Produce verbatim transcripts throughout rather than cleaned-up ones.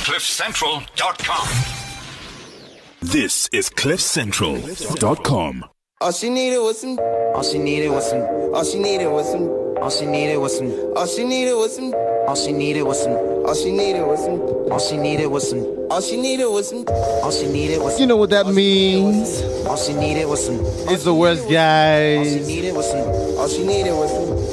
cliff central dot com. This is cliff central dot com. All she needed was some. All she needed was some. All she needed was some. All she needed was some. All she needed was some. All she needed was some. All she needed was some. All she needed was some. All she needed was some. All she needed was some. You know what that means? All she needed was some. It's the worst, All she guys. needed was some. All she needed was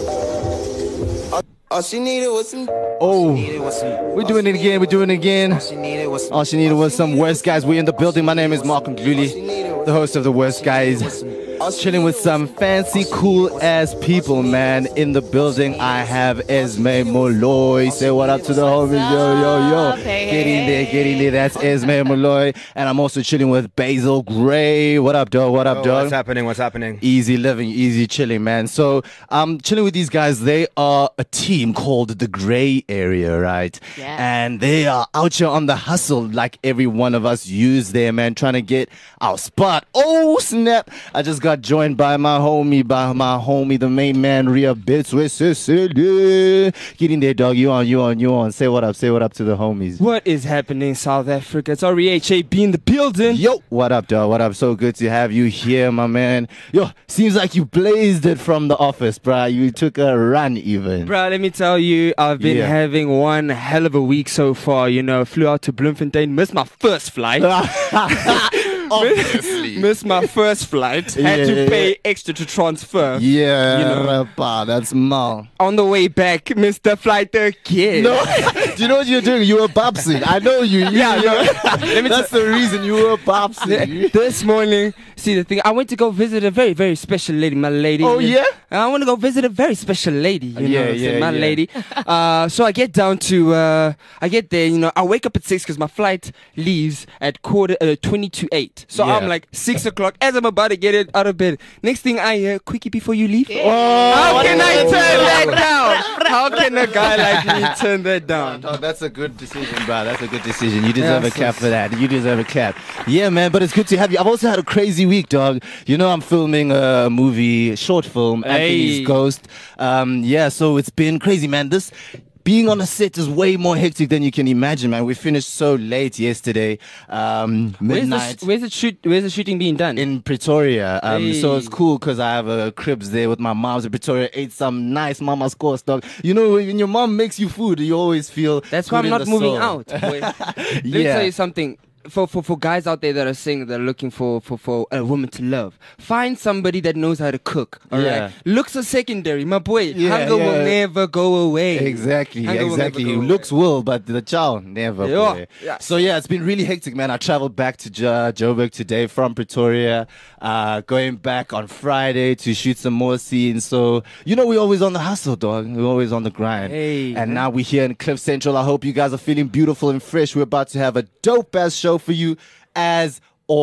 some. All- All she needed was some. Oh, we're doing it again. We're doing it again. All she needed was some. All she needed was some worst guys. We're in the building. My name is Malcolm Gluli, the host of the worst guys. Chilling with some fancy, cool ass people, man. In the building, I have Esme Molloy. Say what up to the homies, yo, yo, yo. Hey, Get in there, get in there. That's Esme Molloy. And I'm also chilling with Basil Gray. What up, dog? What up, Oh, dog? what's happening? What's happening? Easy living, easy chilling, man. So I'm chilling with these guys. They are a team called the Gray Area, right? Yeah. And they are out here on the hustle like every one of us use there, man, trying to get our spot. Oh, snap. I just got joined by my homie, by my homie, the main man, Ria Bits with Sicily. Get in there, dog. You on, you on, you on. Say what up, say what up to the homies. What is happening, South Africa? It's R E H A B in the building. Yo, what up, dog? What up? So good to have you here, my man. Yo, seems like you blazed it from the office, bruh. You took a run even. Bro, let me tell you, I've been Yeah. having one hell of a week so far. You know, flew out to Bloemfontein, missed my first flight. Obviously. Missed my first flight. Had Yeah, to yeah, pay yeah. extra to transfer. Yeah, You know. rapper, that's mal. On the way back, missed the flight again. No, do you know what you're doing? You were bobsing. I know you. you Yeah, you no. Let me that's the reason you were bobsing. This morning, see the thing, I went to go visit a very, very special lady, my lady. Oh, yeah? I want to go visit a very special lady, you Yeah, know, what I'm saying, yeah, my yeah. lady. Uh, so I get down to, uh, I get there, you know, I wake up at six because my flight leaves at quarter, uh, twenty to eight. So Yeah. I'm like six o'clock as I'm about to get it out of bed. Next thing I hear, quickie before you leave. Oh, How can I oh. turn that down? How can a guy like me turn that down? Oh, that's a good decision, bro. That's a good decision. You deserve Yeah, a cap so- for that. You deserve a cap. Yeah, man, but it's good to have you. I've also had a crazy week, dog. You know, I'm filming a movie, short film, Anthony's Hey. Ghost. Um, yeah, so it's been crazy, man. This being on a set is way more hectic than you can imagine, man. We finished so late yesterday, um, Where's the, midnight. sh- where's the shoot? Where's the shooting being done? In Pretoria, um, so it's Hey. cool because I have a cribs there with my mom's in Pretoria. Ate some nice mama's course, dog. You know, when your mom makes you food, you always feel. That's why good I'm in not the moving soul. out. Boy. Let me Yeah. tell you something. For, for for guys out there that are saying they're looking for, for, for a woman to love, find somebody that knows how to cook. All right, Yeah. looks are secondary, my boy. Yeah, Hunger will yeah. never go away. Exactly, Hunger will never exactly. go away. Looks will, but the child never. Yeah, boy. yeah. So yeah, it's been really hectic, man. I traveled back to jo- Joburg today from Pretoria, uh, going back on Friday to shoot some more scenes. So you know, we're always on the hustle, dog. We're always on the grind. Hey, and man. now we're here in Cliff Central. I hope you guys are feeling beautiful and fresh. We're about to have a dope ass show for you, as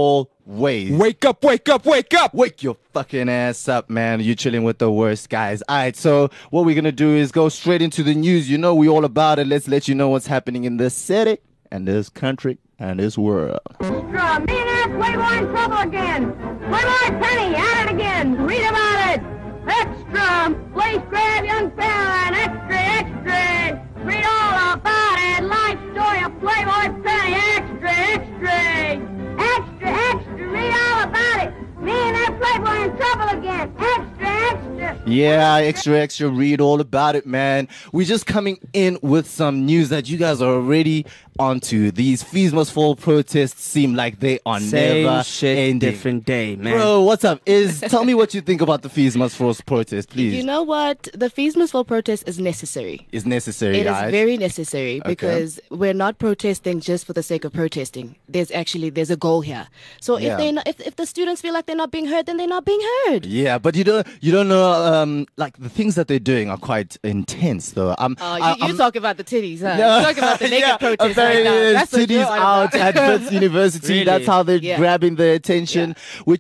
always. Wake up! Wake up! Wake up! Wake your fucking ass up, man. You're chilling with the worst guys. All right, so what we're going to do is go straight into the news. You know we all about it. Let's let you know what's happening in this city and this country and this world. Extra! Millionaire Playboy in trouble again! Playboy Penny at it again! Read about it! Extra! Please grab young fella and extra, extra! Read all about it! Life story of Playboy Penny! Extra, extra! Extra, extra! Read all about it! Millionaire Playboy in trouble again! Extra, extra! Yeah, extra, extra, read all about it, man. We're just coming in with some news that you guys are already onto. These Fees Must Fall protests seem like they are Same never shit, ending. different day, man. Bro, what's up? Is tell me what you think about the Fees Must Fall protest, please. You know what? The Fees Must Fall protest is necessary. It's necessary, It is guys. very necessary because we're not protesting just for the sake of protesting. There's actually there's a goal here. So Yeah. if they not, if if the students feel like they're not being heard, then they're not being heard. Yeah, but you don't you don't know um like the things that they're doing are quite intense though. Um, Oh, you, I- you I'm- talk about the titties, huh? No. You talk about the naked Yeah, protest very- right now. That's what titties you're on out about. at Wits University. Really? That's how they're Yeah. grabbing their attention, which is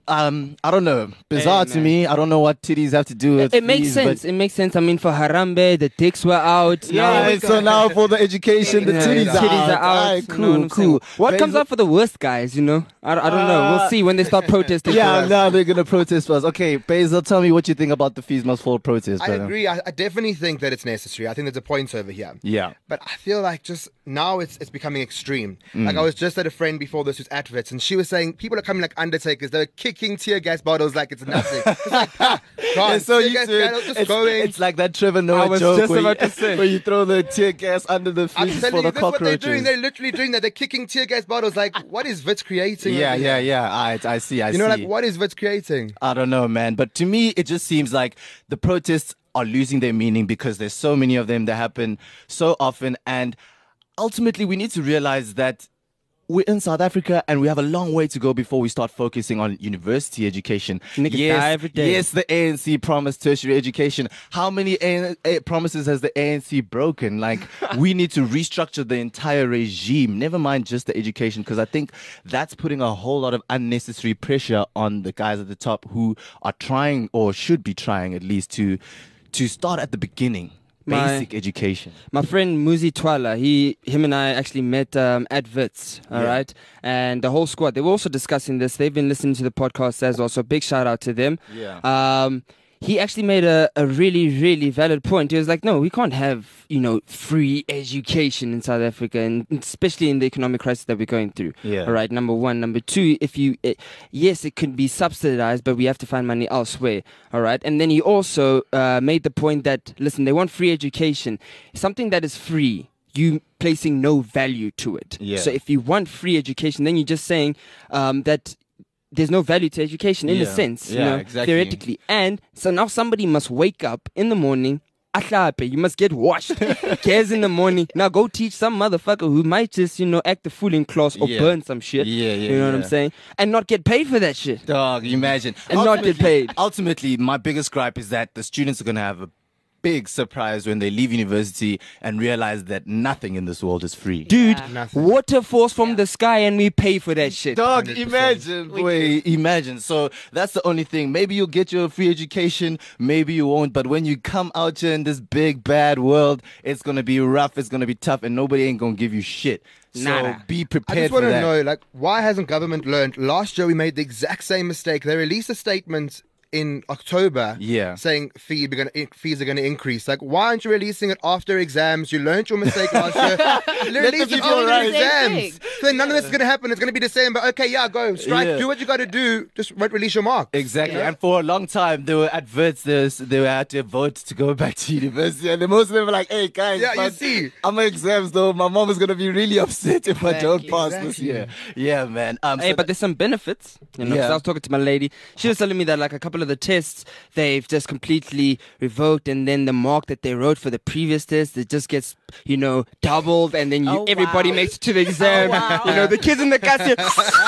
um, I don't know. Bizarre Hey, to man. me. I don't know what titties have to do with It makes fees, sense. but- It makes sense. I mean, for Harambe, the dicks were out. Yeah, Now- so now for the education, the Yeah, titties, the titties are out. Alright, You know cool, what I'm saying? cool. What comes Basil- out for the worst guys, you know? I, I don't know. We'll Uh, see when they start protesting. for Yeah, us. now they're gonna protest for us. Okay, Basil, tell me what you think about the fees must fall protest. I brother. agree. I, I definitely think that it's necessary. I think there's a point over here. Yeah. But I feel like just now it's it's becoming extreme. Mm. Like I was just at a friend before this who's at Vits, and she was saying people are coming like Undertakers. They're kicking tear gas bottles like it's nothing. It's like, ah, God, It's so tear used gas to it. bottles just It's, going. it's like that Trevor Noah I was joke just where, about you, to say. where you throw the tear gas under the I'm feet telling for you, the that's what they're cockroaches. doing. They're literally doing that. They're kicking tear gas bottles. Like, what is Vits creating? yeah, over yeah, here? yeah. I, I see. I You know, see. like, what is Vits creating? I don't know, man. But to me, it just seems like the protests are losing their meaning because there's so many of them that happen so often. And ultimately, we need to realize that we're in South Africa and we have a long way to go before we start focusing on university education. Niggas yes, die every day. yes, the A N C promised tertiary education. How many A- A- promises has the A N C broken? Like, we need to restructure the entire regime, never mind just the education, because I think that's putting a whole lot of unnecessary pressure on the guys at the top who are trying, or should be trying at least, to to start at the beginning. My- Basic education. My friend Muzi Twala, he, him and I actually met um, at Wits, all Yeah. right? And the whole squad, they were also discussing this. They've been listening to the podcast as well, so big shout out to them. Yeah. Um, he actually made a, a really, really valid point. He was like, no, we can't have, you know, free education in South Africa, and especially in the economic crisis that we're going through. Yeah. All right, number one. Number two, if you, it, yes, it could be subsidized, but we have to find money elsewhere. All right. And then he also uh, made the point that, listen, they want free education. Something that is free, you placing no value to it. Yeah. So if you want free education, then you're just saying um, that there's no value to education in a Yeah. sense, you Yeah, know, exactly. theoretically. And so now somebody must wake up in the morning. Ahlape, you must get washed. Cares in the morning. Now go teach some motherfucker who might just, you know, act the fool in class or Yeah. burn some shit. Yeah, yeah, You know what I'm yeah. saying? And not get paid for that shit. Dog, imagine. And not get Ultimately- paid. Ultimately, my biggest gripe is that the students are going to have a big surprise when they leave university and realize that nothing in this world is free. Dude, Nothing. water falls from the sky and we pay for that shit. Dog, one hundred percent. imagine, boy, imagine. So that's the only thing. Maybe you'll get your free education, maybe you won't. But when you come out here in this big, bad world, it's going to be rough, it's going to be tough, and nobody ain't going to give you shit. So Nada. be I prepared just for want to that. know, like, why hasn't government learned? Last year we made the exact same mistake. They released a statement in October, Yeah. saying fee be gonna, fees are going to increase. Like, why aren't you releasing it after exams? You learned your mistake last year. Release it people after right. exams. Same So then none of this is going to happen. It's going to be the same. But okay, yeah, go strike. Yeah. Do what you got to do. Just re- release your mark. Exactly. Yeah. And for a long time, they were adverts, this, they were had to vote to go back to university. And then most of them were like, hey, guys, Yeah, you but see. I'm in exams, though. My mom is going to be really upset if I don't Exactly. pass this year. Yeah, man. Um, Hey, so but there's some benefits. You know, 'cause Yeah. I was talking to my lady. She was telling me that like a couple of the tests they've just completely revoked, and then the mark that they wrote for the previous test it just gets, you know, doubled, and then you, Oh, everybody wow. makes it to the exam. wow. You know, the kids in the class here.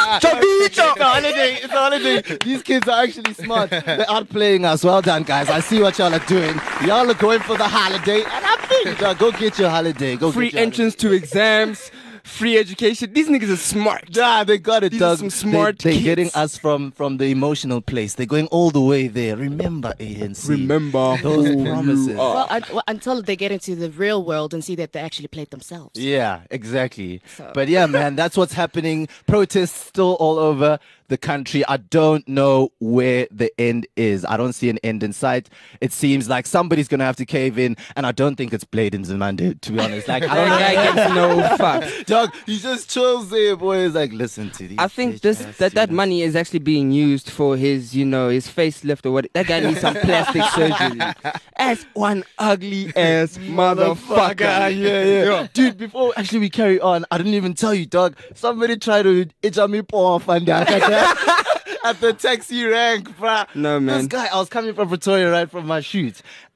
It's a holiday. It's a holiday. These kids are actually smart. They're outplaying us. Well done, guys. I see what y'all are doing. Y'all are going for the holiday, and I'm feeling it. Go get your holiday. Go Free get your entrance to exams, free education. These niggas are smart. Nah, they got it, These are dog. some smart they, They're kids. getting us from, from the emotional place. They're going all the way there. Remember, A N C. Remember those who promises. you are. Well, un- well, until they get into the real world and see that they actually played themselves. Yeah, exactly. So- But yeah, man, that's what's happening. Protests still all over the country. I don't know where the end is. I don't see an end in sight. It seems like somebody's gonna have to cave in, and I don't think it's Blade and Zimande, to be honest. Like, I That don't guy know. gets no fuck. Dog, he just chills there, boy. He's like, listen to these. I think bitch this ass that, that students. money is actually being used for his, you know, his facelift or what. That guy needs some plastic surgery. As one ugly ass motherfucker. Yeah, yeah, Dude, before actually we carry on, I didn't even tell you, dog. Somebody tried to itch on me off and at the taxi rank, bruh. No, man. This guy, I was coming from Pretoria right from my shoot.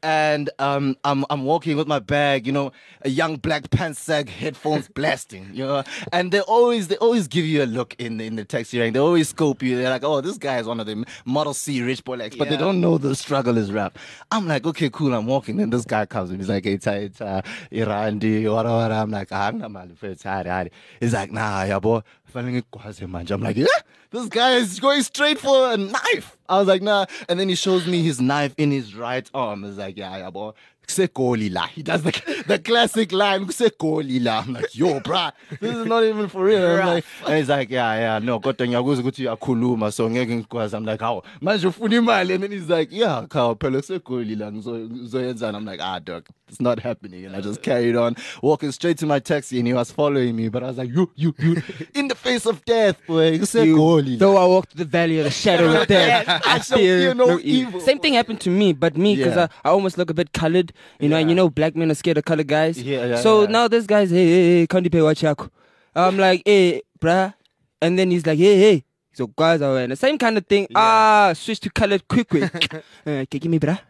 and um, I'm I'm walking with my bag, you know, a young black pants sag, headphones blasting, you know, and they always they always give you a look in the, in the taxi rank. They always scope you. They're like, oh, this guy is one of the Model C rich boy legs, but they Yeah. don't know the struggle is rap. I'm like, okay, cool. I'm walking, and this guy comes and he's like, hey, it's it's uh, Irandi, what what? I'm like, ah, I'm not mad for it. He's like, nah, yeah, boy. I'm like, yeah, this guy is going straight for a knife. I was like, nah. And then he shows me his knife in his right arm. He's like, yeah, yeah, boy. He does the, the classic line. I'm like, yo, bruh, this is not even for real. I'm like, and he's like, yeah, yeah, no, kodwa ngiyakuza ukuthi uyakhuluma so ngeke ngikwazi. I'm like, how? Manje ufuna imali. And then he's like, yeah, khaw phela sekolila ngizoyenzana. I'm like, ah, dog, it's not happening. And I just carried on walking straight to my taxi, and he was following me. But I was like, you, you, you, in the face of death, boy. You, though I walked the valley of the shadow of death, I shall fear no evil. Same thing happened to me, but me, because Yeah. I, I almost look a bit colored, you know, and you know, black men are scared of colored guys. Yeah, yeah, so yeah. now this guy's, hey, hey, hey, can't you pay what yako? I'm like, hey, bruh. And then he's like, hey, hey. So guys are wearing the same kind of thing. Ah, switch to colored quick, quick. uh, give me, bruh.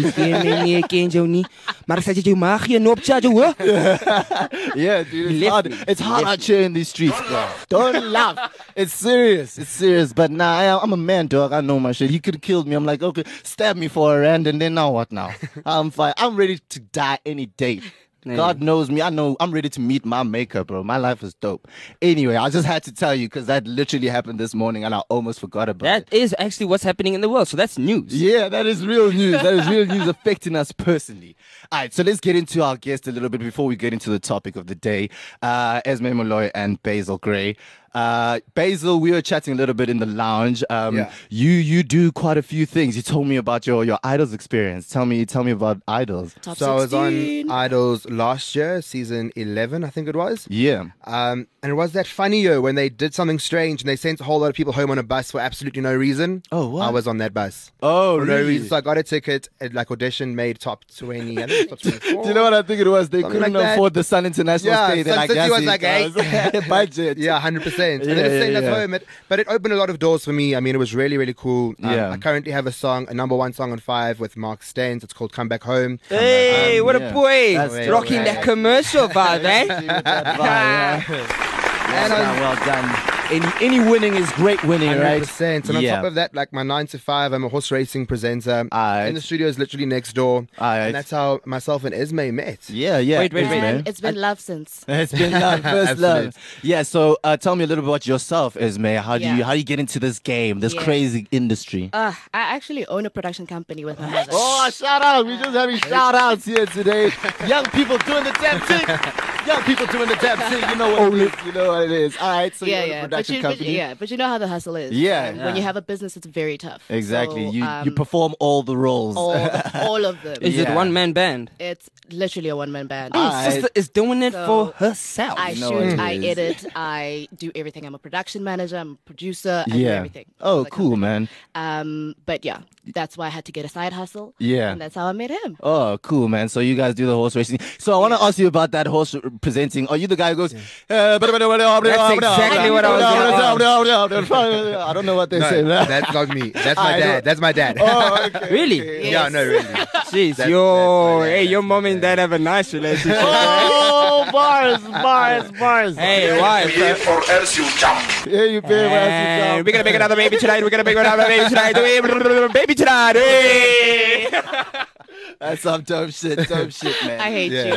Yeah, dude, it's left hard. me. It's hard out here in these streets, bro. Don't laugh. It's serious. It's serious. But nah, I, I'm a man, dog. I know my shit. He could have killed me. I'm like, okay, stab me for a rand, and then now what now? I'm fine. I'm ready to die any day. God knows me. I know I'm ready to meet my maker, bro. My life is dope. Anyway, I just had to tell you because that literally happened this morning and I almost forgot about That it. is actually what's happening in the world. So that's news. Yeah, that is real news. That is real news affecting us personally. All right, so let's get into our guest a little bit before we get into the topic of the day. Uh, Esme Molloy and Basil Gray. Uh, Basil, we were chatting a little bit in the lounge. Um, Yeah. You you do quite a few things. You told me about your, your Idols experience. Tell me tell me about Idols. Top So I was sixteen. on Idols last year, season eleven, I think it was. Yeah. Um, and it was that funny year when they did something strange and they sent a whole lot of people home on a bus for absolutely no reason. Oh, what? I was on that bus. Oh, For no really? reason. So I got a ticket, and like audition, made top twenty. I think it was top twenty-four. Do you know what I think it was? They Something couldn't like that. afford the Sun International Yeah, stay. They're Sun like, City "Yes, was like, guys." budget. Yeah, one hundred percent. And Yeah, then it sent yeah, us yeah. home. It, but it opened a lot of doors for me. I mean, it was really, really cool. Um, Yeah. I currently have a song, a number one song on Five with Mark Staines. It's called Come Back Home. Hey, Um, what yeah. a boy. That's Rocking dope, that man. commercial vibe, eh? That vibe, yeah. Well And on- done, well done. Any, any winning is great winning, one hundred right? percent. And on Yeah. top of that, like my nine to five, I'm a horse racing presenter. Aight. And the studio is literally next door. Aight. And that's how myself and Esme met. Yeah, yeah. Wait, wait, Yes, wait. man. And it's been love since. It's been love, first love. Absolute. Yeah, so uh, tell me a little bit about yourself, Esme. How do you Yeah. how do you get into this game, this Yeah. crazy industry? Uh, I actually own a production company with my mother. Oh, shout out. We're just having shout outs here today. Young people doing the damn thing. Young people doing the damn thing. You know what it is. You know what it is. All right, so yeah, you're yeah. a But production you, but, company. yeah, but you know how the hustle is. Yeah. And When you have a business, it's very tough. Exactly. So, you um, you perform all the roles. all, all of them. Is Yeah. it one man band? It's literally a one man band. Ah, Sister is doing it So, for herself. I you know what shoot, it I is. edit, I do everything. I'm a production manager, I'm a producer, I do Yeah. everything. Oh, for the cool, company. man. Um, but yeah, that's why I had to get a side hustle. Yeah. And that's how I met him. Oh, cool, man. So you guys do the horse racing. So I want to ask you about that horse presenting. Are you the guy who goes? "Uh, That's exactly what I was I don't know what they No, say. that's not me. That's my I dad. don't- That's my dad. Oh, okay. Really? Yeah, no, really. Jeez, That's- yo, that's my hey, dad. your mom and dad have a nice relationship. Oh, bars, bars, bars. Hey, why? Pay or else you jump. Here you pay Hey, for we're gonna make another baby tonight. We're gonna make another baby tonight. Baby tonight. Hey. That's some dope shit, dope shit, man. I hate Yeah.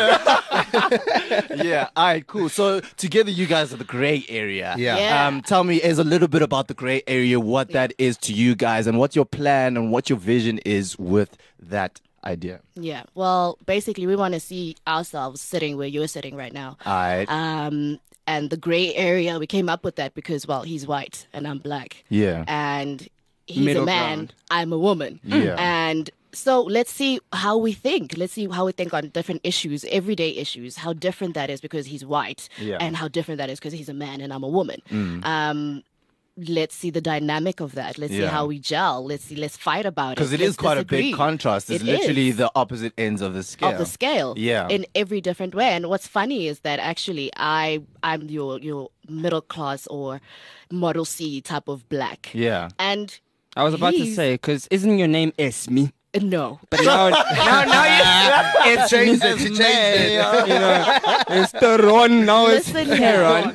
you. Yeah, all right, cool. So together you guys are the gray area. Yeah. Yeah. Um, tell me is a little bit about the gray area, what that is to you guys, and what your plan and what your vision is with that idea. Yeah. Well, basically, we want to see ourselves sitting where you're sitting right now. All right. Um, and the gray area, we came up with that because, well, he's white and I'm black. Yeah. And he's Middle a man, ground. I'm a woman. Yeah. And so let's see how we think. Let's see how we think on different issues, everyday issues, how different that is because he's white, Yeah. and how different that is because he's a man and I'm a woman. Um, let's see the dynamic of that. Let's see Yeah. how we gel. Let's see, let's fight about it. Because it Let's is quite a disagree. big contrast. It's It literally is. the opposite ends of the scale. Of the scale, Yeah. in every different way. And what's funny is that actually, I I'm your your middle class or Model C type of black. Yeah. And I was about to he's- say, because isn't your name Esme? Uh, no. But now, now, now you, it's Changed it. She changed it. you know, it's the Ron, now it's Listen Heron.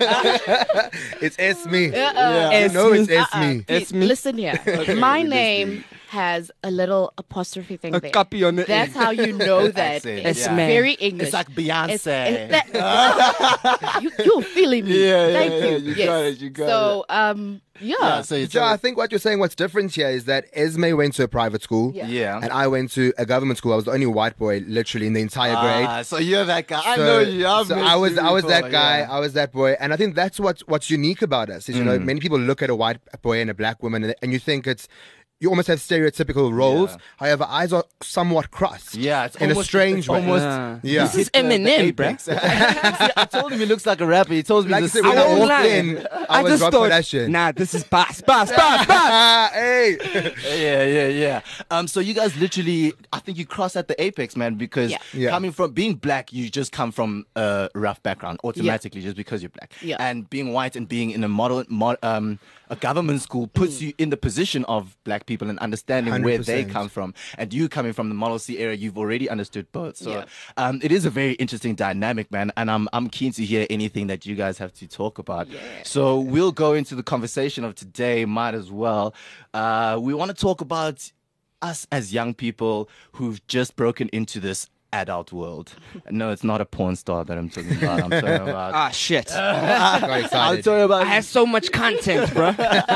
It's Esme. Uh-uh. You know it's Uh-uh. Esme. It's Please, me. Listen here. My name has a little apostrophe thing A there. copy on the That's end. how you know that Accent, it's yeah. very English. It's like Beyonce. It's- it's that- you, you're feeling me. Yeah, yeah, Thank yeah, you. you yes. got it, you got so, um, yeah. Yeah, so it's So I think what you're saying, what's different here is that Esme went to a private school. Yeah. yeah. And I went to a government school. I was the only white boy, literally, in the entire grade. Ah, so you're that guy. I So- know you. I've so met I was, you I was that before, guy. yeah. I was that boy, and I think that's what's what's unique about us. Is you know, many people look at a white boy and a black woman, and, and you think it's. You almost have stereotypical roles. Yeah. However, eyes are somewhat crossed. Yeah, it's in almost, a strange it's way. almost. Yeah. Yeah. This is hit the- the Eminem, bruh. apex. See, I told him he looks like a rapper. He told me Like I this. said, when I, I won't walked lie. in, I, I was just Rob thought, Kardashian. nah, this is Bass, Bass, Bass, Bass. Ah, hey. Yeah, yeah, yeah. Um, so you guys literally, I think you cross at the apex, man, because Yeah. Yeah. coming from being black, you just come from a rough background automatically just because you're black. Yeah. And being white and being in a model, mod, um, a government school puts you in the position of black people and understanding where they one hundred percent. come from. And you coming from the Model C area, you've already understood both. So Yeah. um, it is a very interesting dynamic, man. And I'm I'm keen to hear anything that you guys have to talk about. So we'll go into the conversation of today. Might as well. Uh, we want to talk about us as young people who've just broken into this adult world. No, it's not a porn star that I'm talking about. I'm talking about. Ah, shit. Got I'm excited. talking about. I have so much content, bro.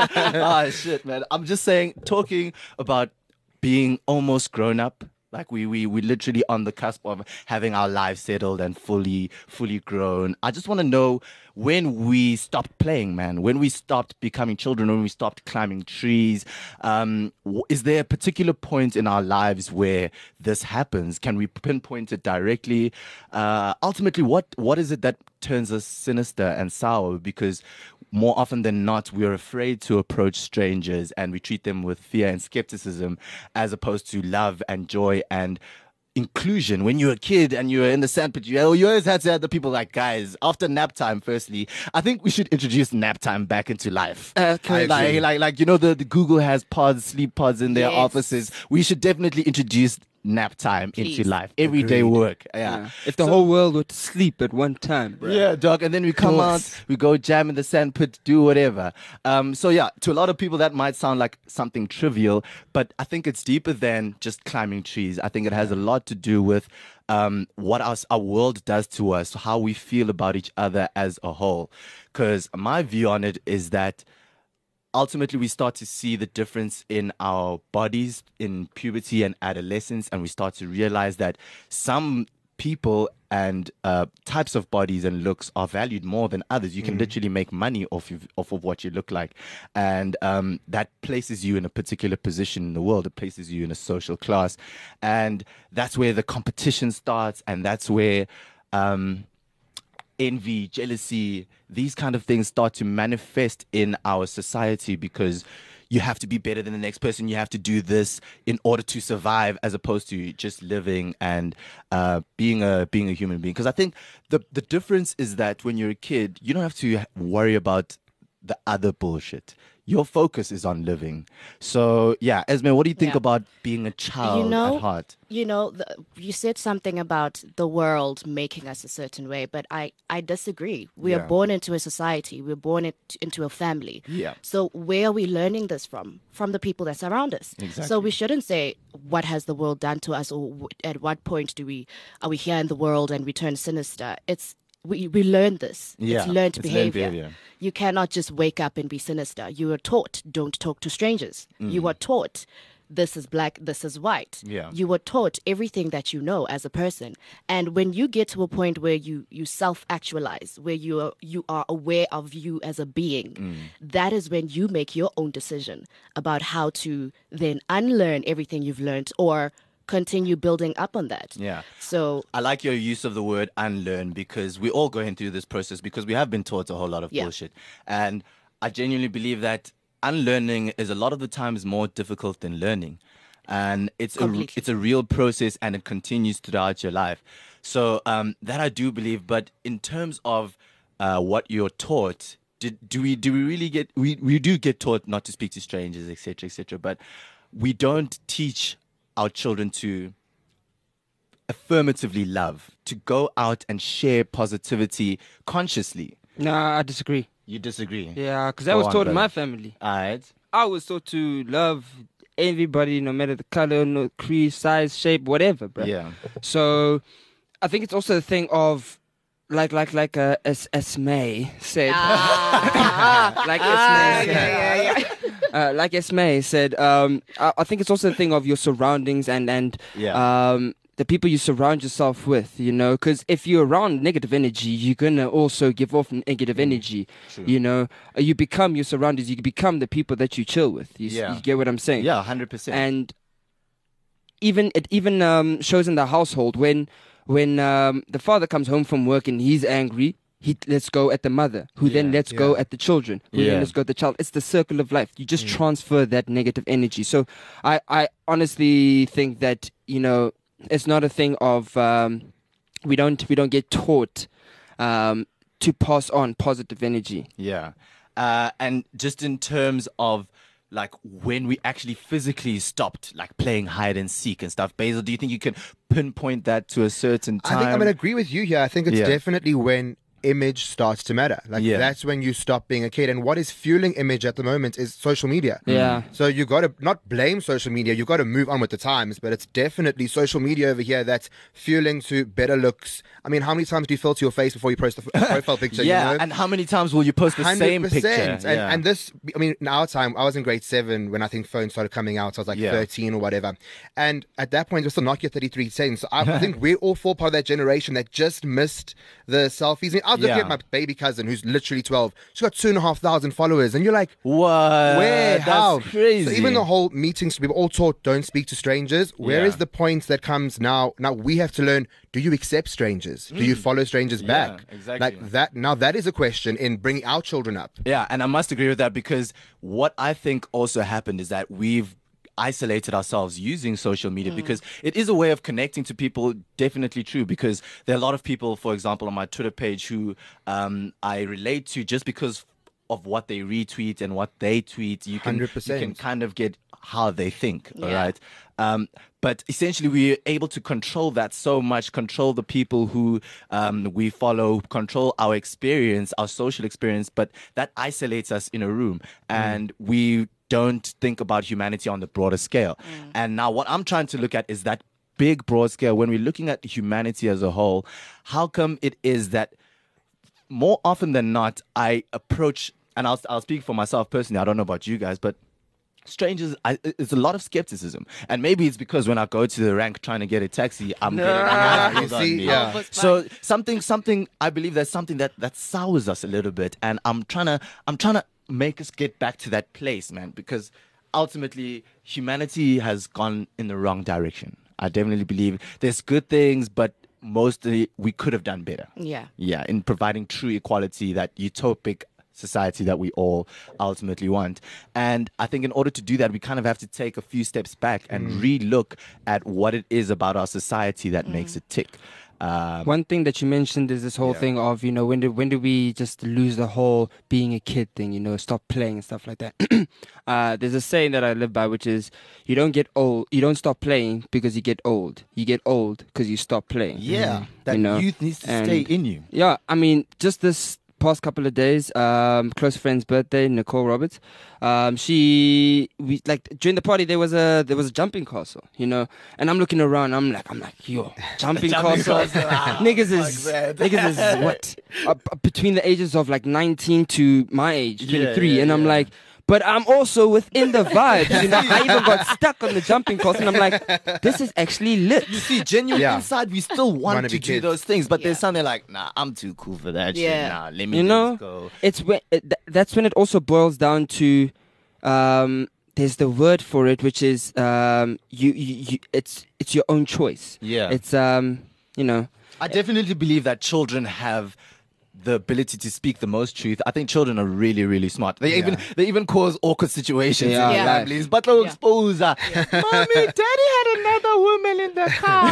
Ah, shit, man. I'm just saying, talking about being almost grown up. Like we, we, we literally on the cusp of having our lives settled and fully, fully grown. I just want to know when we stopped playing, man. When we stopped becoming children. When we stopped climbing trees. Um, w- is there a particular point in our lives where this happens? Can we pinpoint it directly? Uh, ultimately, what what is it that turns us sinister and sour? Because more often than not, we're afraid to approach strangers and we treat them with fear and skepticism as opposed to love and joy and inclusion. When you're a kid and you're in the sandpit, you, you always had to have the people like, guys, after nap time, firstly, I think we should introduce nap time back into life. Uh, I like, agree. like, like, you know, the, the Google has pods, sleep pods in their Yes. offices. We should definitely introduce nap time Please. into life. Everyday work. Yeah. Yeah. If the whole world were to sleep at one time, bro. Yeah, dog. And then we come Yes. out, we go jam in the sandpit, do whatever. Um, so yeah, to a lot of people that might sound like something trivial, but I think it's deeper than just climbing trees. I think it has a lot to do with um, what our, our world does to us, how we feel about each other as a whole. Because my view on it is that ultimately we start to see the difference in our bodies in puberty and adolescence, and we start to realize that some people and uh, types of bodies and looks are valued more than others. You can literally make money off of, off of what you look like, and um, that places you in a particular position in the world. It places you in a social class, and that's where the competition starts, and that's where um, envy, jealousy, these kind of things start to manifest in our society because you have to be better than the next person. You have to do this in order to survive, as opposed to just living and uh, being a being a human being. Because I think the the difference is that when you're a kid, you don't have to worry about the other bullshit. Your focus is on living. So yeah, Esme, what do you think Yeah. about being a child You know, at heart? you know, the, you said something about the world making us a certain way, but I, I disagree. We Yeah. are born into a society. We're born it, into a family. Yeah. So where are we learning this from? From the people that surround us. So Exactly. we shouldn't say what has the world done to us, or w- at what point do we are we here in the world and we turn sinister. It's we we learn this. Yeah, It's learned it's learned behavior. behavior. You cannot just wake up and be sinister. You are taught don't talk to strangers. You are taught this is black, this is white. Yeah. You were taught everything that you know as a person. And when you get to a point where you, you self-actualize, where you are, you are aware of you as a being, that is when you make your own decision about how to then unlearn everything you've learned or continue building up on that. Yeah. So I like your use of the word unlearn, because we're all going through this process because we have been taught a whole lot of Yeah. bullshit. And I genuinely believe that unlearning is a lot of the times more difficult than learning. And it's a, Completely. it's a real process, and it continues throughout your life. So um, that I do believe. But in terms of uh, what you're taught, did, do we do we really get we, we do get taught not to speak to strangers, et cetera, et cetera. But we don't teach our children to affirmatively love, to go out and share positivity consciously. Nah, I disagree. You disagree? Yeah, because I Go was on, taught in brother. my family. All right. I was taught to love everybody, no matter the color, no creed, size, shape, whatever, bro. Yeah. So I think it's also a thing of, like, like, like uh, as Esme said, like Esme said, uh, like Esme said. Um, I, I think it's also a thing of your surroundings and and Yeah. um. the people you surround yourself with, you know, because if you're around negative energy, you're going to also give off negative energy, you know. Uh, You become your surroundings, you become the people that you chill with. You, s- Yeah. you get what I'm saying? Yeah, one hundred percent. And even it even um, shows in the household when when um, the father comes home from work and he's angry, he lets go at the mother, who then Yeah. lets go Yeah. at the children, who Yeah. then lets go at the child. It's the circle of life. You just transfer that negative energy. So I, I honestly think that, you know, it's not a thing of um, we don't we don't get taught um, to pass on positive energy. Yeah. Uh, and just in terms of like when we actually physically stopped like playing hide and seek and stuff, Basil, do you think you can pinpoint that to a certain time? I think I'm going to agree with you here. I think it's Yeah. definitely when image starts to matter. Like Yeah. that's when you stop being a kid. And what is fueling image at the moment is social media. Yeah. So you got to not blame social media. You got to move on with the times. But it's definitely social media over here that's fueling to better looks. I mean, how many times do you filter your face before you post a f- a profile picture? yeah. You know? And how many times will you post the same picture? And, yeah. and this, I mean, in our time, I was in grade seven when I think phones started coming out. So I was like Yeah. thirteen or whatever. And at that point, it was still Nokia thirty-three ten. So I, I think we all fall part of that generation that just missed the selfies. I, mean, I was looking Yeah. at my baby cousin who's literally twelve. She's got two and a half thousand followers. And you're like, what? where? That's How? crazy. So even the whole meetings, we were all taught don't speak to strangers. Where Yeah. is the point that comes now? Now we have to learn, do you accept strangers? Do you follow strangers Yeah, back? exactly. Like that. Now that is a question in bringing our children up. Yeah, and I must agree with that because what I think also happened is that we've isolated ourselves using social media because it is a way of connecting to people. Definitely true, because there are a lot of people, for example, on my Twitter page who um, I relate to just because of what they retweet and what they tweet. You can, one hundred you percent. can kind of get how they think, all Yeah. right? Um, but essentially, we're able to control that so much, control the people who um, we follow, control our experience, our social experience, but that isolates us in a room. And we don't think about humanity on the broader scale. And now what I'm trying to look at is that big, broad scale. When we're looking at humanity as a whole, how come it is that more often than not, I approach, and I'll, I'll speak for myself personally, I don't know about you guys, but strangers, I, it's a lot of skepticism. And maybe it's because when I go to the rank trying to get a taxi, I'm getting Ah, hold you on, see, me. yeah. Almost So something, something, I believe there's something that, that sours us a little bit. And I'm trying to, I'm trying to make us get back to that place, man, because ultimately humanity has gone in the wrong direction. I definitely believe there's good things, but mostly we could have done better. Yeah. Yeah, in providing true equality, that utopic society that we all ultimately want. And I think in order to do that, we kind of have to take a few steps back and re-look at what it is about our society that makes it tick. Um, One thing that you mentioned is this whole Yeah. thing of, you know, when do when do we just lose the whole being a kid thing, you know, stop playing and stuff like that. uh, there's a saying that I live by, which is you don't get old, you don't stop playing because you get old. You get old because you stop playing. yeah, that You know, youth needs to and- stay in you. Yeah, I mean, just this past couple of days, um, close friend's birthday, Nicole Roberts. Um, she we like during the party there was a there was a jumping castle, you know, and I'm looking around. I'm like I'm like yo, jumping, Jumping castle. castle, ah, niggas is fuck that. niggas is what uh, between the ages of like nineteen to my age, Yeah, twenty-three, yeah, and I'm yeah. like. But I'm also within the vibes, you know. I even got stuck on the jumping castle, and I'm like, "This is actually lit." You see, genuine Yeah. inside, we still want Wanna to be do kids. those things, but there's Yeah. something like, nah, I'm too cool for that shit. Yeah. Nah, let me You know, just go. it's when it, th- that's when it also boils down to um there's the word for it, which is um you, you, you it's it's your own choice. Yeah. It's um you know I definitely believe that children have the ability to speak the most truth. I think children are really, really smart. They even they even cause awkward situations Yeah, in Yeah. families. But they'll Yeah. expose uh, Mommy, Daddy had another woman in the car.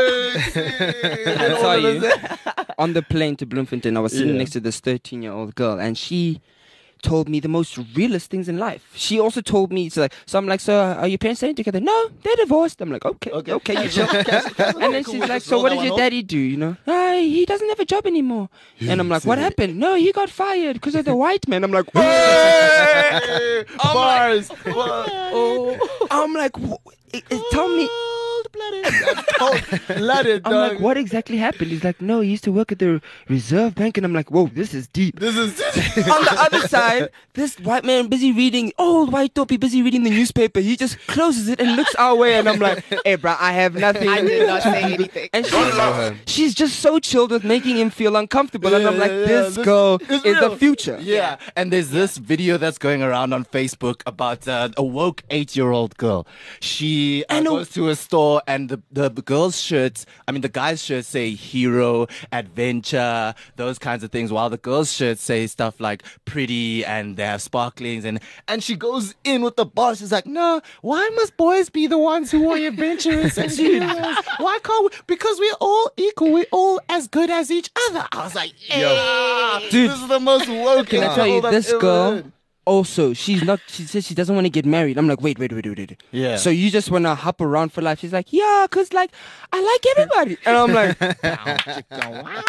I tell you, on the plane to Bloemfontein, I was sitting Yeah. next to this thirteen year old girl, and she told me the most realist things in life. She also told me, so, like, so I'm like, so are your parents staying together? No, they're divorced. I'm like, okay, okay, okay. You sure? And then she's like, so what did your daddy do? You know, ah, he doesn't have a job anymore. And I'm like, what happened? No, he got fired because of the white man. I'm like, Hey! I'm Bars. like, oh, I'm like, wh- it- it- tell me. Cold-blooded, I'm dog. like, what exactly happened? He's like, no, he used to work at the Reserve Bank. And I'm like, whoa, this is deep. This is On the other side, this white man busy reading, old white dopey busy reading the newspaper. He just closes it and looks our way. And I'm like, hey, bro, I have nothing. I did not say anything. And she's, she's just so chilled with making him feel uncomfortable. And I'm like, Yeah, yeah, this this girl is is real. the future. Yeah. And there's this video that's going around on Facebook about uh, a woke eight-year-old girl. She uh, I know. goes to a store and the, the, the girls' shirts, I mean, the guys' shirts say hero, adventure, those kinds of things, while the girls' shirts say stuff like pretty and they have sparklings. And, and she goes in with the boss. She's like, no, why must boys be the ones who are adventurous and heroes? Why can't we? Because we're all equal. We're all as good as each other. I was like, yeah, Dude, this is the most woke. Can I tell you, eight-year-old I've this ever girl, heard. also, she's not, she says she doesn't want to get married. I'm like, wait, wait, wait, wait, wait. Yeah. So you just want to hop around for life? She's like, yeah, because, like, I like everybody. And I'm like,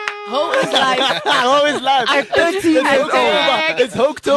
Ho is like, I always laugh. I'm thirteen years old. It's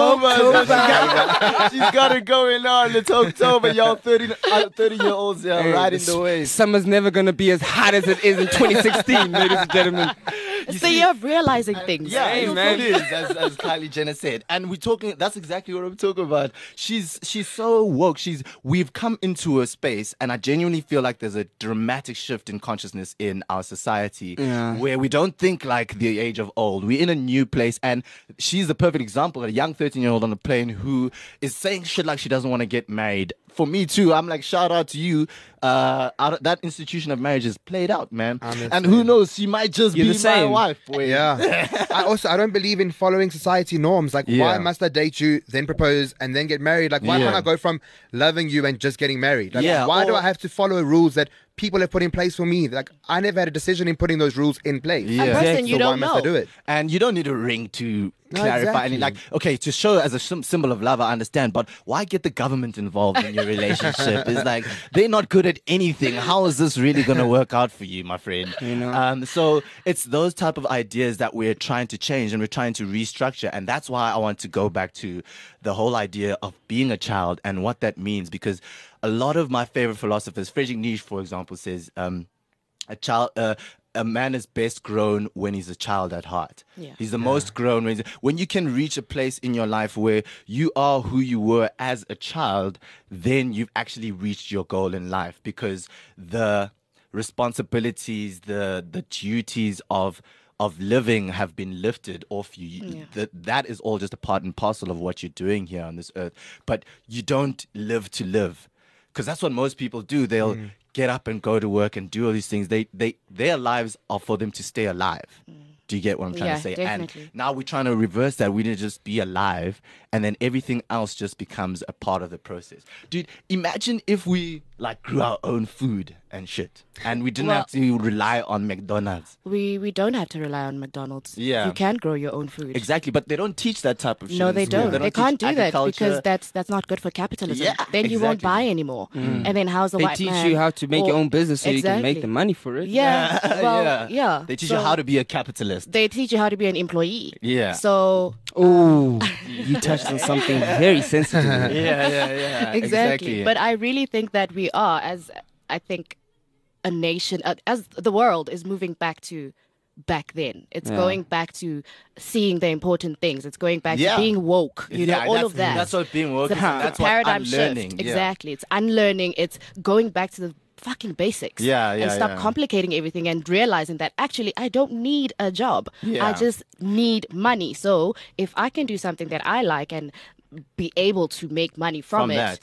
October. She's got it going on. It's October. Y'all thirty, uh, thirty year olds yeah, Hey, riding s- the wave. Summer's never going to be as hot as it is in twenty sixteen, ladies and gentlemen. it's the year of realizing things. Yeah, Hey, it man. is, as, as Kylie Jenner said. And we're talking, that's exactly what I'm talking about. She's she's so woke. She's We've come into a space, and I genuinely feel like there's a dramatic shift in consciousness in our society Yeah. where we don't think like the age of old. We're in a new place, and she's the perfect example, a young thirteen-year-old on a plane who is saying shit like she doesn't want to get married. For me, too, I'm like, shout out to you. Uh, out of, that institution of marriage is played out, man. Honestly. And who knows, she might just You're be the same. my wife. Wait. Yeah. I also I don't believe in following society norms. Like, Yeah. why must I date you, then propose, and then get married? Like, why Yeah. can't I go from loving you and just getting married? Like, Yeah, why do or- I have to follow rules that people have put in place for me? Like, I never had a decision in putting those rules in place. Yeah. A person you so why don't must know. I do it? And you don't need a ring to No, clarify any. exactly. Like, okay, to show as a sim- symbol of love, I understand, but why get the government involved in your relationship? It's like they're not good at anything. How is this really going to work out for you, my friend? You know? Um, so it's those type of ideas that we're trying to change and we're trying to restructure, and that's why I want to go back to the whole idea of being a child and what that means, because a lot of my favorite philosophers, Friedrich Nietzsche, for example, says um, a child. Uh, a man is best grown when he's a child at heart. Yeah. He's the most grown when, he's- when you can reach a place in your life where you are who you were as a child, then you've actually reached your goal in life, because the responsibilities, the the duties of of living have been lifted off you. You- Yeah. That that is all just a part and parcel of what you're doing here on this earth. But you don't live to live, because that's what most people do. They'll get up and go to work and do all these things. They they their lives are for them to stay alive. Do you get what I'm trying Yeah, to say? definitely. And now we're trying to reverse that. We need to just be alive, and then everything else just becomes a part of the process. Dude, imagine if we like grew our own food and shit, and we didn't Well- have to rely on McDonald's. We we don't have to rely on McDonald's. Yeah. You can grow your own food. Exactly, but they don't teach that type of shit. No, in they school. don't. They, teach can't do that agriculture. because that's that's not good for capitalism. Yeah, then you won't exactly. buy anymore. And then how's the They white teach man? you how to make your or- own business so you can make Exactly. the money for it. Yeah. Well, yeah. yeah. They teach you So how to be a capitalist. They teach you how to be an employee. Yeah. So Oh, you touched on something very sensitive. yeah, yeah, yeah. exactly. But I really think that we are, as I think, a nation, uh, as the world is moving back to back then. It's Yeah. going back to seeing the important things. It's going back Yeah. to being woke. You Yeah, know, all that's- of that. That's what being woke It's is. a and That's what paradigm unlearning. shift. Yeah. Exactly. It's unlearning. It's going back to the fucking basics. Yeah, yeah, And stop yeah. complicating everything and realizing that actually I don't need a job. Yeah. I just need money. So if I can do something that I like and be able to make money from, From it, that.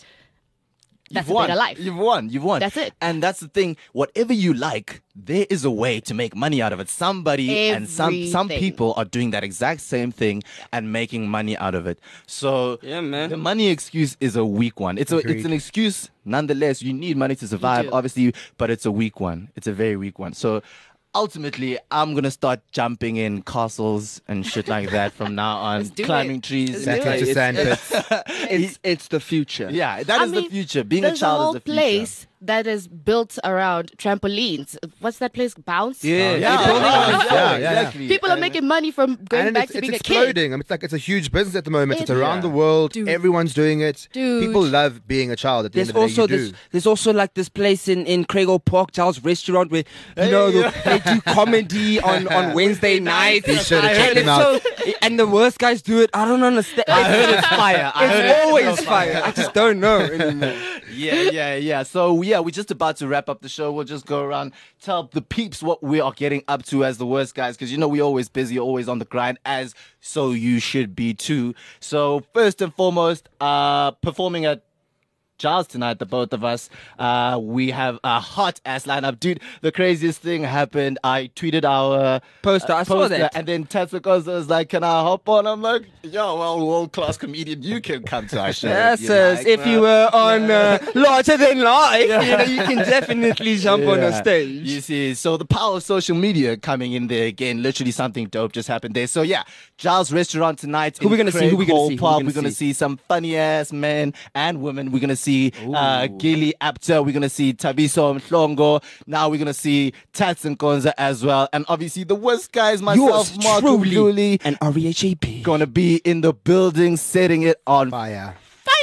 that's You've a won. better life. You've won. You've won. That's it. And that's the thing. Whatever you like, there is a way to make money out of it. Somebody and some some Everything. people are doing that exact same thing and making money out of it. So Yeah, man. the money excuse is a weak one. It's a it's Agreed. an excuse nonetheless. You need money to survive, do. obviously, but it's a weak one. It's a very weak one. So ultimately, I'm gonna start jumping in castles and shit like that from now on, Let's do climbing it. trees. Let's do Back it. into sand pits. It's it's the future. Yeah, that I is the mean, future. Being a there's child whole is the future. place that is built around trampolines. What's that place? Bounce. Yeah, Yeah, they're building yeah, on- yeah, yeah, yeah. exactly. People are And- making money from going And back it's, to it's being a exploding. kid. I mean, it's like it's a huge business at the moment. It- it's around Yeah. the world. Dude. Everyone's doing it. Dude. People love being a child. At the There's end of the also day, you this. do. There's also like this place in in Craigo Park, Charles Restaurant, where you know the, they do comedy on on Wednesday nights. Be sure to And check them it's out. so- and the worst guys do it. I don't understand. I heard it's fire. I heard It's it's always real fire. I just don't know anymore. Yeah, yeah, yeah. So yeah, we're just about to wrap up the show. We'll just go around, tell the peeps what we are getting up to as the worst guys, because you know we're always busy, always on the grind, as so you should be too. So first and foremost, uh, performing at Giles tonight, the both of us. Uh, we have a hot ass lineup, dude. The craziest thing happened. I tweeted our Poster, I saw that. and then Tatsukoza was like, "Can I hop on?" I'm like, "Yo, well, world class comedian, you can come to our show." Yes, if you yes. like, If bro." you were on uh, Larger Than Life, you know, you can definitely jump on a Yeah. stage. You see, so the power of social media coming in there again. Literally something dope just happened there. So yeah, Giles Restaurant tonight. Who in we gonna see? Who we Craig gonna Hall see? Who we Park. gonna We're gonna see? see some funny ass men and women. We're gonna see uh, Gilly Apter. We're gonna see Tabiso Mhlongo. Now we're gonna see Tats and Gonza as well. And obviously the worst guys, myself, Yours Marco truly, Luli, and R E H A P. gonna be in the building setting it on Fire.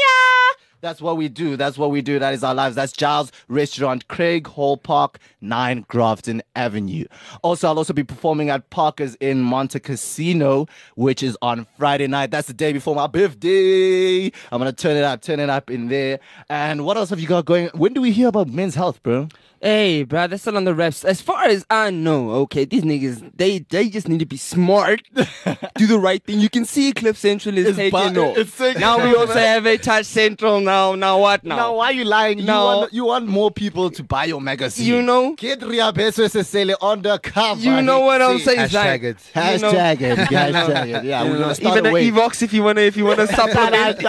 That's what we do. That's what we do. That is our lives. That's Giles Restaurant, Craig Hall Park, nine Grafton Avenue. Also, I'll also be performing at Parker's in Monte Casino, which is on Friday night. That's the day before my birthday. I'm going to turn it up, turn it up in there. And what else have you got going? When do we hear about Men's Health, bro? Hey, bro, that's still on the reps. As far as I know, okay, these niggas, they they just need to be smart, do the right thing. You can see Cliff Central is It's taking bu- off. it's taking Now we off, also man. have a Touch Central now. Now what now? Now, why are you lying? You, No. want, you want more people to buy your magazine. You know? Get Ria Beso Sesele on the cover. You know what I'm saying? It's Hashtag like- it. You know- Hashtag it. Hashtag it. Yeah, You we're know, going to start even a the wave. Evox if you wanna if you wanna supplement.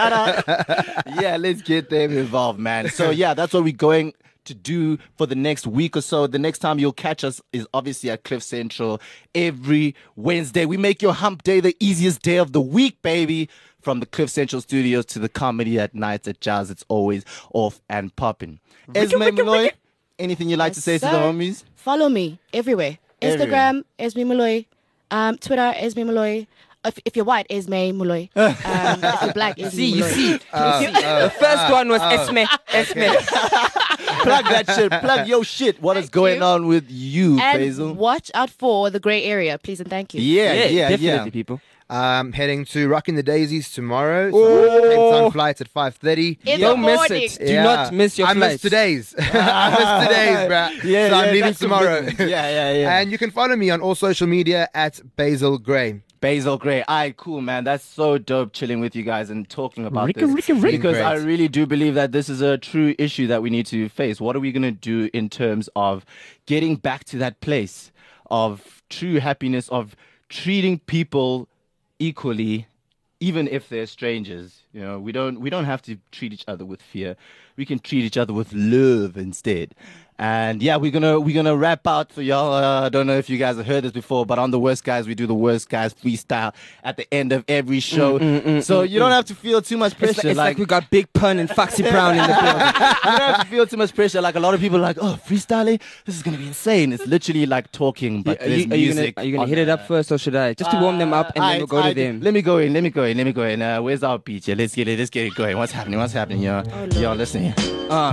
Yeah, let's get them involved, man. So yeah, that's what we're going to do for the next week or so. The next time you'll catch us is obviously at Cliff Central every Wednesday. We make your hump day the easiest day of the week, baby. From the Cliff Central studios to the comedy at nights at Jazz, it's always off and popping. Esme Malloy, anything you'd like to say Yes, to the sir. homies? Follow me everywhere. Instagram, Esme Malloy. Um, Twitter, Esme Malloy. If, if you're white, Esme Malloy. Um, if you're black, Esme See, you Malloy. see. the first one was Esme. Esme. Plug that shit. Plug your shit. What is Thank going you. on with you, And Basil? watch out for the grey area, please and thank you. Yeah, yeah, yeah. definitely, people. Um, heading to Rocking the Daisies tomorrow. So Cape Town flight at five thirty. In the Don't miss morning. it. Do not miss your I flights. missed today's. I missed today's, bruh. Yeah, so I'm yeah, leaving that's tomorrow. commitment. Yeah, yeah, yeah. And you can follow me on all social media at Basil Gray. Basil Gray. All right, cool, man. That's so dope chilling with you guys and talking about Ricky, this. Ricky, Ricky. Because Great. I really do believe that this is a true issue that we need to face. What are we going to do in terms of getting back to that place of true happiness, of treating people equally, even if they're strangers? You know, we don't we don't have to treat each other with fear. We can treat each other with love instead. And yeah, we're gonna we're gonna wrap out for y'all. Uh, I don't know if you guys have heard this before, but on the Worst Guys, we do the Worst Guys freestyle at the end of every show. so you don't have to feel too much It's, pressure. like, it's like like we got Big Pun and Foxy Brown in the building. you don't have to feel too much pressure. Like a lot of people are like, oh, freestyling, this is gonna be insane. It's literally like talking, but Are there's you, are you gonna, music. are you gonna on hit it the- up first, or should I? Just to warm them up, and Uh, then we'll go I- to I- them. Let me go in. Let me go in. Let me go in. Uh, where's our beat? Yeah, let's get it. Let's get it going. What's happening? What's happening, y'all? y'all, listen here. Uh,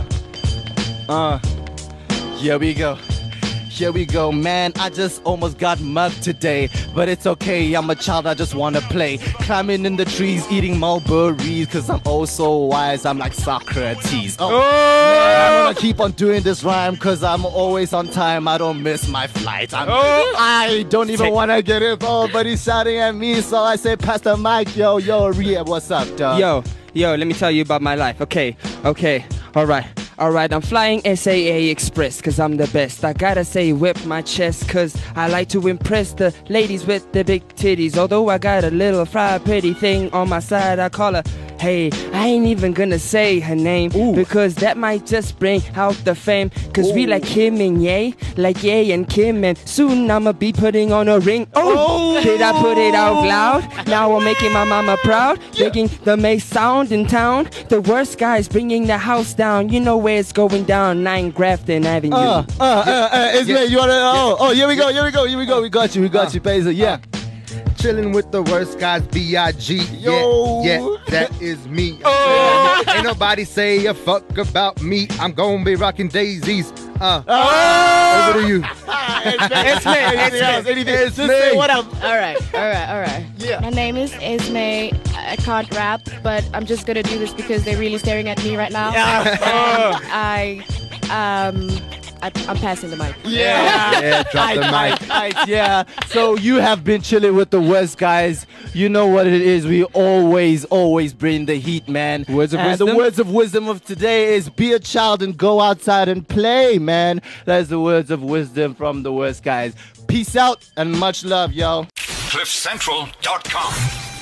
uh, here we go. Here we go, man. I just almost got mugged today, but it's okay. I'm a child. I just wanna play, climbing in the trees, eating mulberries. Cause I'm oh so wise. I'm like Socrates. Oh, man, I'm gonna keep on doing this rhyme, cause I'm always on time. I don't miss my flight. I'm, I don't even wanna get involved, but he's shouting at me, so I say, Pastor Mike, yo, yo, Ria, what's up, dog? Yo, yo, let me tell you about my life. Okay, okay, alright. Alright, I'm flying S A A Express cause I'm the best. I gotta say whip my chest cause I like to impress the ladies with the big titties. Although I got a little fry pretty thing on my side, I call her Hey, I ain't even gonna say her name because that might just bring out the fame. Cause we like Kim and Ye, like Ye and Kim, and soon I'ma be putting on a ring. Oh, did I put it out loud? Now I'm making my mama proud, making the May sound in town. The worst guys bringing the house down. You know where it's going down, nine Grafton Avenue. Uh, uh, uh, uh, Ismail, you wanna? Oh, oh, here we go, here we go, here we go. We got you, we got you, Paisley. Yeah. Chilling with the worst guys, B I G. Yo. Yeah, yeah, that is me. Oh. Ain't nobody say a fuck about me. I'm gonna be rocking daisies. Uh, oh. Over to you. It's me. It's me. Just say what up. All right, all right, all right. Yeah. My name is Esme. I can't rap, but I'm just gonna do this because they're really staring at me right now. Yeah. And I, um, I, I'm passing the mic. Yeah. Yeah, drop the Aight, mic. aight, aight, yeah. So you have been chilling with the West guys. You know what it is. We always, always bring the heat, man. Words of and wisdom? The words of wisdom of today is be a child and go outside and play, man. That's the words of wisdom from the West guys. Peace out and much love, y'all. cliff central dot com